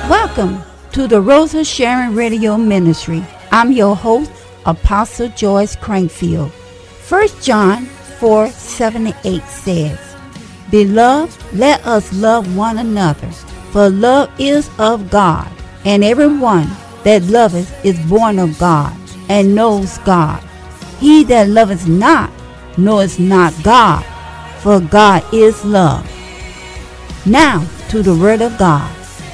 Welcome to the Rosa Sharon Radio Ministry. I'm your host, Apostle Joyce Crankfield. 1 John 4:7-8 says, Beloved, let us love one another, for love is of God, and everyone that loveth is born of God, and knows God. He that loveth not knoweth not God, for God is love. Now to the Word of God.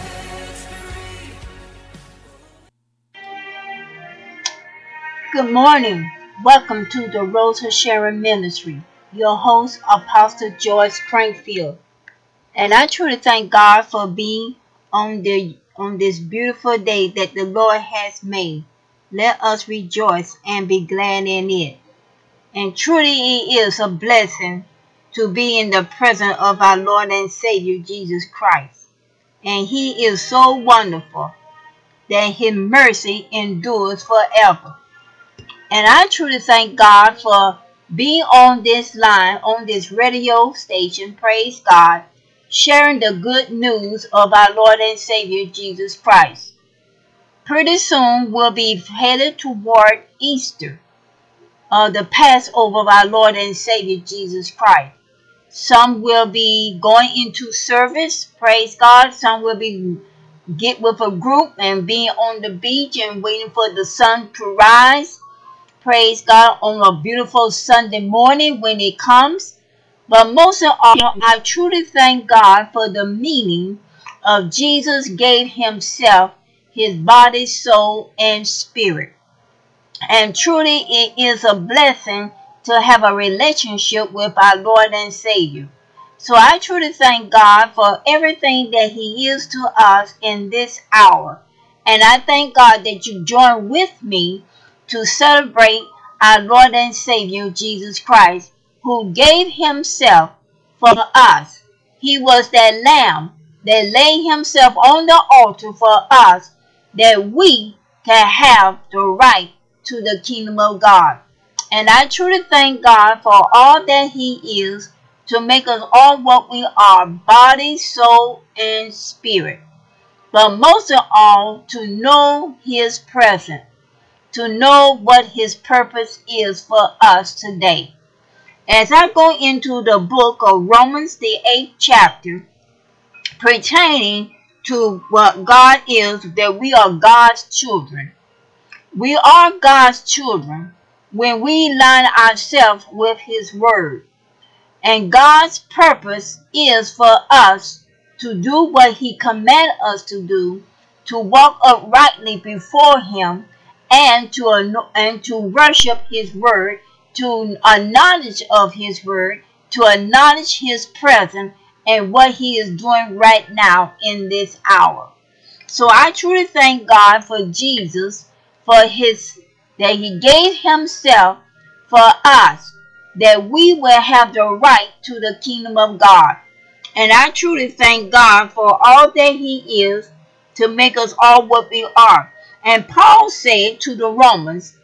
Good morning. Welcome to the Rosa Sharon Ministry. Your host, Apostle Joyce Crankfield. And I truly thank God for being on this beautiful day that the Lord has made. Let us rejoice and be glad in it. And truly it is a blessing to be in the presence of our Lord and Savior Jesus Christ. And He is so wonderful that His mercy endures forever. And I truly thank God for being on this line, on this radio station, praise God, sharing the good news of our Lord and Savior Jesus Christ. Pretty soon we'll be headed toward Easter, the Passover of our Lord and Savior Jesus Christ. Some will be going into service, praise God. Some will be get with a group and being on the beach and waiting for the sun to rise. Praise God on a beautiful Sunday morning when it comes. But most of all, I truly thank God for the meaning of Jesus gave Himself, His body, soul, and spirit. And truly it is a blessing to have a relationship with our Lord and Savior. So I truly thank God for everything that He is to us in this hour. And I thank God that you join with me to celebrate our Lord and Savior Jesus Christ, who gave Himself for us. He was that lamb that laid Himself on the altar for us, that we can have the right to the kingdom of God. And I truly thank God for all that He is to make us all what we are, body, soul, and spirit. But most of all, to know His presence, to know what His purpose is for us today. As I go into the book of Romans, the 8th chapter, pertaining to what God is, that we are God's children. We are God's children when we line ourselves with His word. And God's purpose is for us to do what He commanded us to do, to walk uprightly before Him, and to worship His word, to acknowledge of His word, to acknowledge His presence and what He is doing right now in this hour. So I truly thank God for Jesus, for that He gave Himself for us, that we will have the right to the kingdom of God. And I truly thank God for all that He is to make us all what we are. And Paul said to the Romans,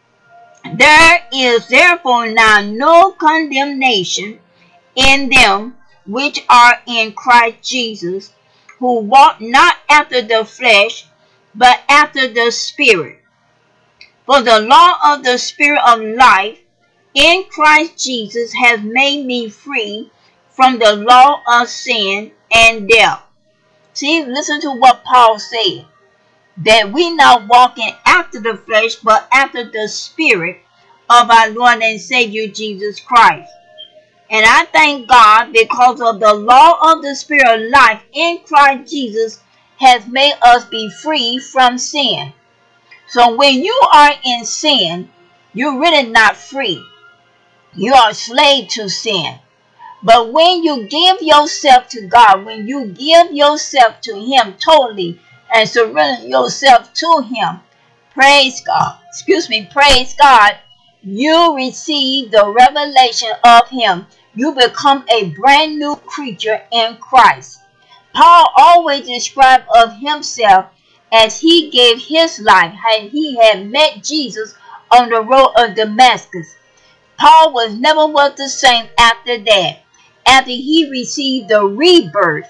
there is therefore now no condemnation in them which are in Christ Jesus, who walk not after the flesh, but after the Spirit. For the law of the Spirit of life in Christ Jesus has made me free from the law of sin and death. See, listen to what Paul said. That we not walking after the flesh, but after the Spirit of our Lord and Savior Jesus Christ. And I thank God because of the law of the Spirit of life in Christ Jesus has made us be free from sin. So when you are in sin, you're really not free. You are a slave to sin. But when you give yourself to God, when you give yourself to Him totally and surrender yourself to Him, praise God, praise God, you receive the revelation of Him. You become a brand new creature in Christ. Paul always described of himself as he gave his life, and he had met Jesus on the road of Damascus. Paul never was the same after that. After he received the rebirth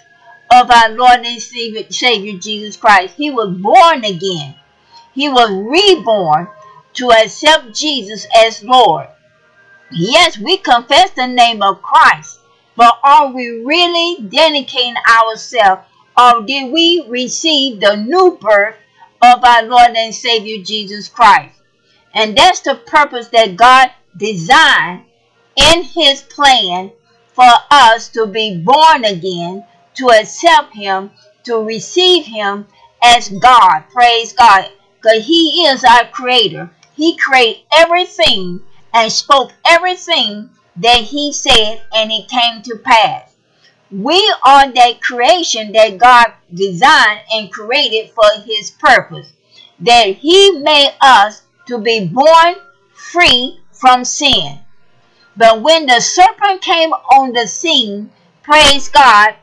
of our Lord and Savior Jesus Christ. He was born again. He was reborn to accept Jesus as Lord. Yes, we confess the name of Christ, but are we really dedicating ourselves, or did we receive the new birth of our Lord and Savior Jesus Christ? And that's the purpose that God designed in His plan for us to be born again, to accept Him, to receive Him as God. Praise God. Because He is our creator. He created everything and spoke everything that He said, and it came to pass. We are that creation that God designed and created for His purpose, that He made us to be born free from sin. But when the serpent came on the scene, praise God,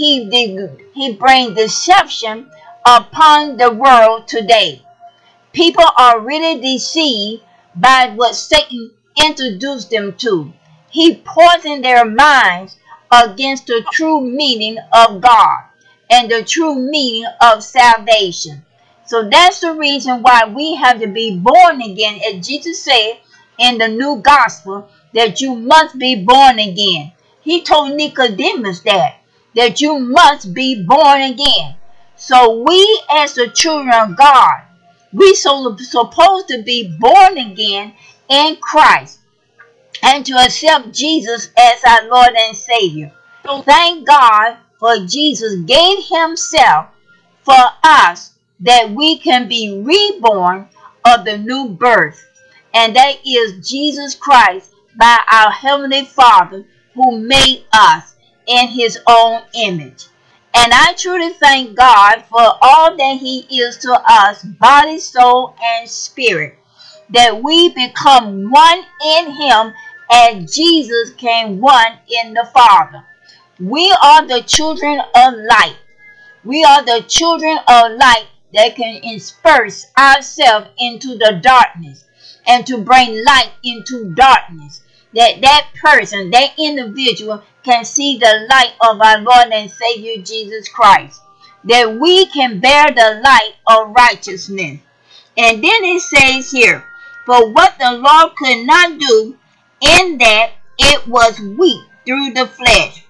he brings deception upon the world today. People are really deceived by what Satan introduced them to. He poisoned their minds against the true meaning of God and the true meaning of salvation. So that's the reason why we have to be born again, as Jesus said in the new gospel, that you must be born again. He told Nicodemus that you must be born again. So we as the children of God, we supposed to be born again in Christ and to accept Jesus as our Lord and Savior. So thank God for Jesus gave Himself for us that we can be reborn of the new birth. And that is Jesus Christ by our Heavenly Father who made us in His own image. And I truly thank God for all that He is to us, body, soul, and spirit, that we become one in Him as Jesus came one in the Father. We are the children of light. We are the children of light that can disperse ourselves into the darkness and to bring light into darkness. That person, that individual can see the light of our Lord and Savior Jesus Christ. That we can bear the light of righteousness. And then it says here, for what the Lord could not do, in that it was weak through the flesh,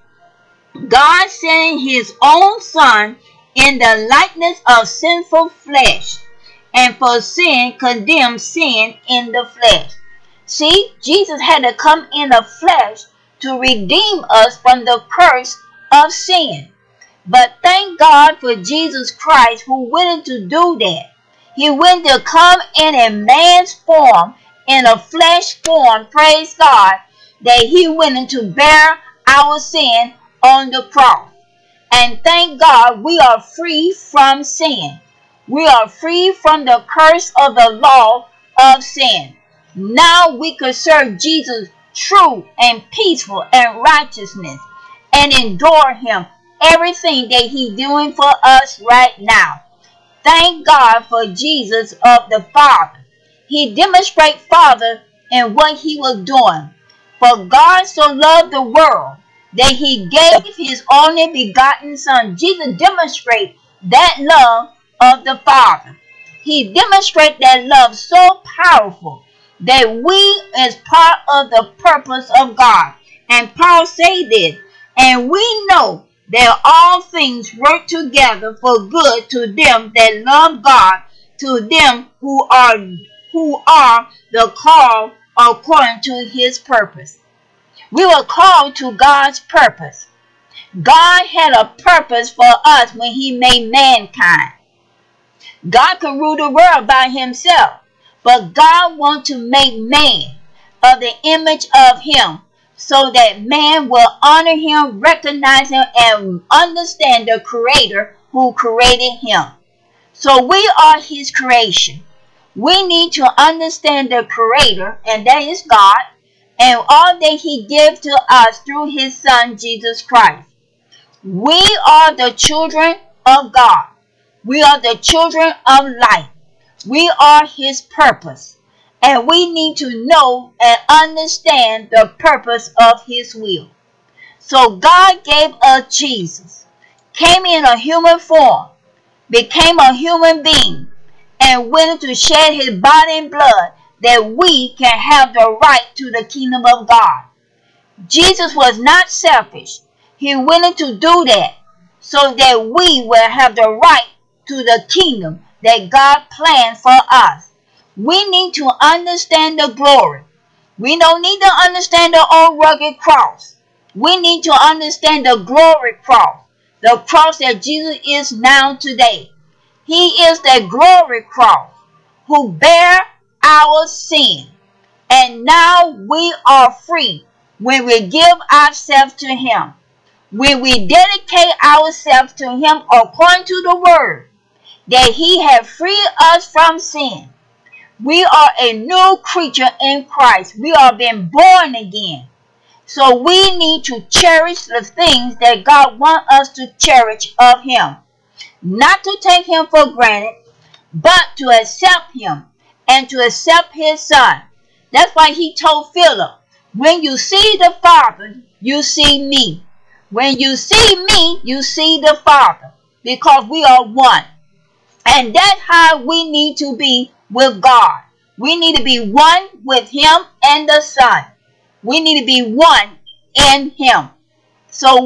God sending His own Son in the likeness of sinful flesh, and for sin condemned sin in the flesh. See, Jesus had to come in the flesh to redeem us from the curse of sin. But thank God for Jesus Christ who went to do that. He went to come in a man's form, in a flesh form, praise God, that He went to bear our sin on the cross. And thank God we are free from sin. We are free from the curse of the law of sin. Now we can serve Jesus true and peaceful and righteousness and endure Him everything that He's doing for us right now. Thank God for Jesus of the Father. He demonstrated Father in what He was doing. For God so loved the world that He gave His only begotten Son. Jesus demonstrated that love of the Father. He demonstrated that love so powerful that we is part of the purpose of God. And Paul said this, and we know that all things work together for good to them that love God, to them who are the called according to His purpose. We were called to God's purpose. God had a purpose for us when He made mankind. God could rule the world by Himself, but God wants to make man of the image of Him so that man will honor Him, recognize Him, and understand the Creator who created him. So we are His creation. We need to understand the Creator, and that is God, and all that He gave to us through His Son, Jesus Christ. We are the children of God. We are the children of light. We are His purpose. And we need to know and understand the purpose of His will. So God gave us Jesus. came in a human form, became a human being, and willing to shed his body and blood that we can have the right to the kingdom of God. Jesus was not selfish. He willing to do that so that we will have the right to the kingdom that God planned for us. We need to understand the glory. We don't need to understand the old rugged cross. We need to understand the glory cross, the cross that Jesus is now today. He is the glory cross who bear our sin. And now we are free when we give ourselves to him. When we dedicate ourselves to him according to the word, that he has freed us from sin. We are a new creature in Christ. We are being born again. So we need to cherish the things that God wants us to cherish of him. Not to take him for granted, but to accept him and to accept his son. That's why he told Philip, when you see the Father, you see me. When you see me, you see the Father, because we are one. And that's how we need to be with God. We need to be one with him and the Son. We need to be one in him. So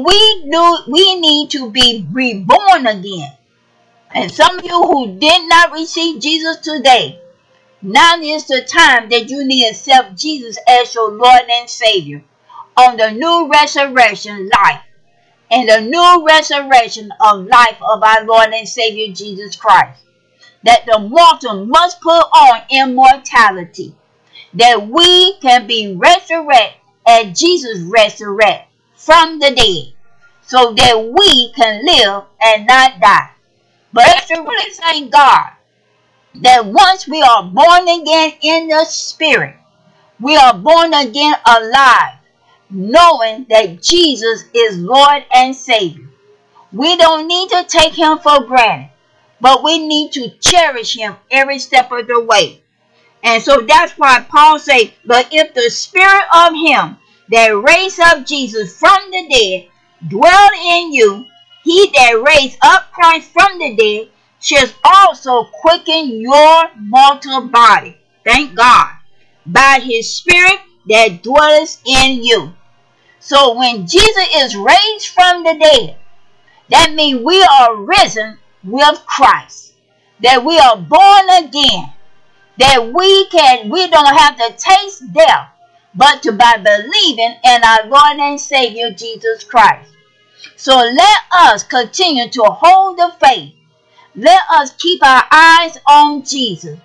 we need to be reborn again. And some of you who did not receive Jesus today, now is the time that you need to accept Jesus as your Lord and Savior on the new resurrection life and the new resurrection of life of our Lord and Savior Jesus Christ. That the mortal must put on immortality, that we can be resurrected as Jesus resurrected from the dead, so that we can live and not die. But I really thank God that once we are born again in the Spirit, we are born again alive, knowing that Jesus is Lord and Savior. We don't need to take him for granted, but we need to cherish him every step of the way. And so that's why Paul says, but if the Spirit of him that raised up Jesus from the dead dwell in you, he that raised up Christ from the dead shall also quicken your mortal body. Thank God. By his Spirit that dwelleth in you. So when Jesus is raised from the dead, that means we are risen with Christ. That we are born again. That we don't have to taste death, but to by believing in our Lord and Savior Jesus Christ. So let us continue to hold the faith. Let us keep our eyes on Jesus.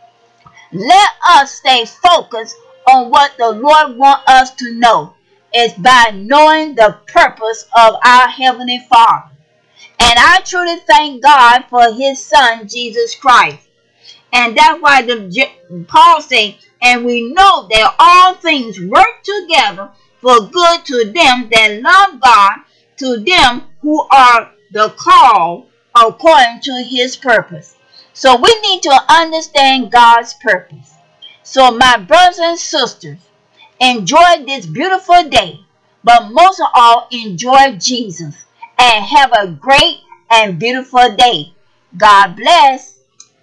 Let us stay focused on what the Lord wants us to know. Is by knowing the purpose of our Heavenly Father. And I truly thank God for his Son, Jesus Christ. And that's why Paul says, and we know that all things work together for good to them that love God, to them who are the called according to his purpose. So we need to understand God's purpose. So my brothers and sisters, enjoy this beautiful day, but most of all, enjoy Jesus and have a great and beautiful day. God bless.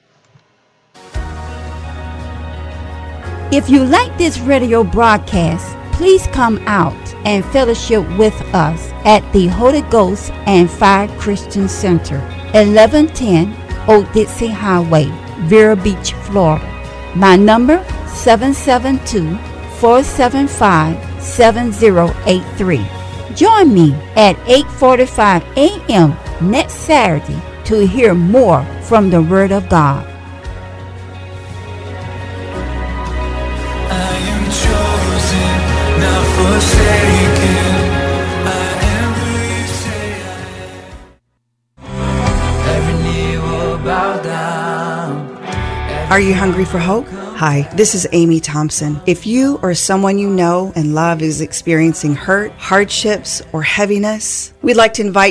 If you like this radio broadcast, please come out and fellowship with us at the Holy Ghost and Fire Christian Center, 1110 Old Dixie Highway, Vero Beach, Florida. My number, 772-475-7083. Join me at 8:45 a.m. next Saturday to hear more from the Word of God. I am chosen, not forsaken. I am who you say I am. Every knee will bow down. Are you hungry for hope? Hi, this is Amy Thompson. If you or someone you know and love is experiencing hurt, hardships, or heaviness, we'd like to invite